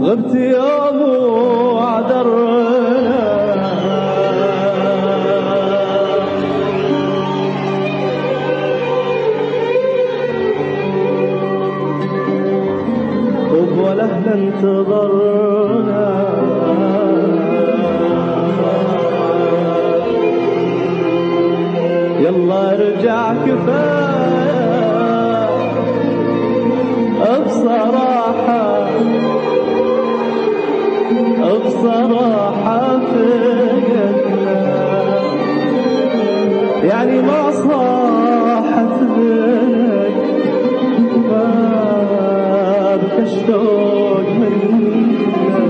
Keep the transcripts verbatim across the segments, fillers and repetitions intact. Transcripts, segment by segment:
غبت يوم وعذرنا طب ولهنا انتظرنا يلا ارجع كفاية بصراحة بصراحة فقدنا يعني ما صاحت بك ما بكشتوق منا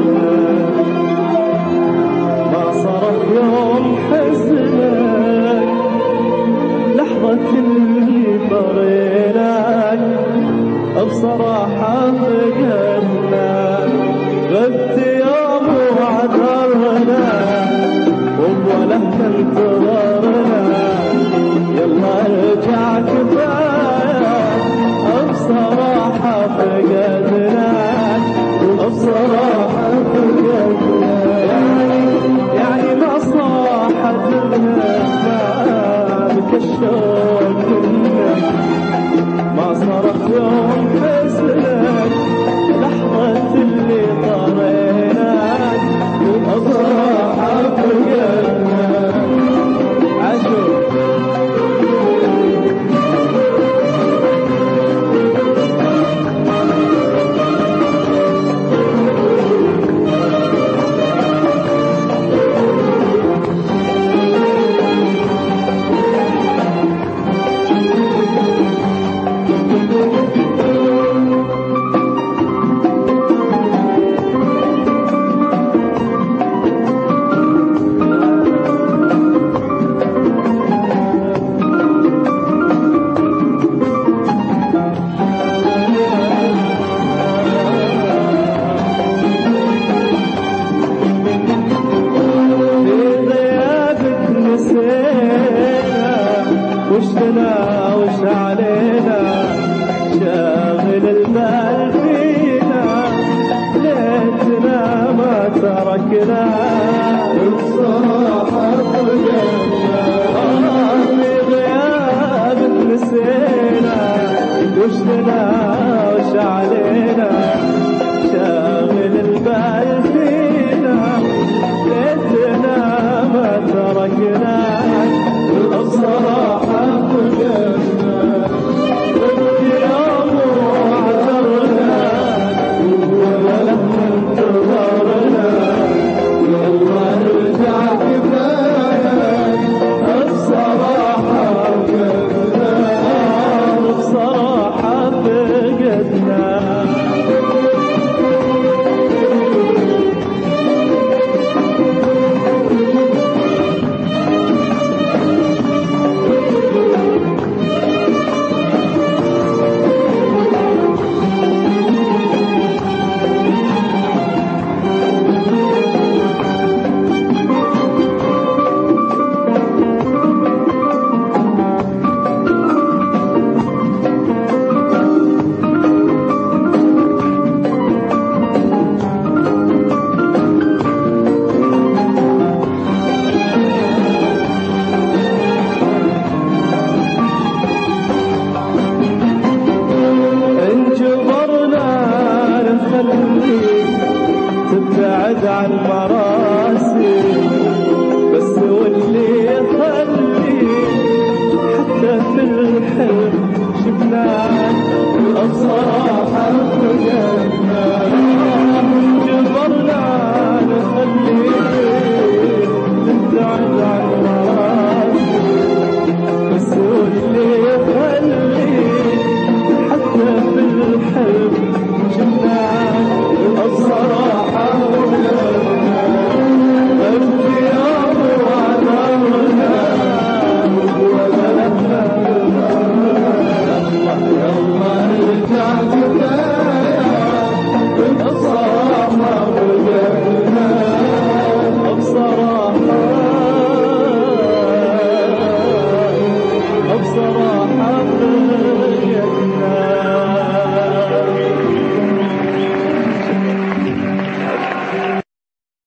ما صرف يوم حزنك لحظة اللي طريناك بصراحة فقدنا غبت يوم وعذرنا ولا انتظرنا يلا ارجع كفاية بصراحة فقدناك بصراحة فقدنا يعني يعني ما صاحت لنا بكشوق منا ما صرف يوم حزنك لحظة اللي طريناك بصراحة فقدنا عاشور وش لنا وش علينا شاغل البال فينا ليتنا ما تركنا بصراحة فقدنا في غيابك نسينا وش لنا وش علينا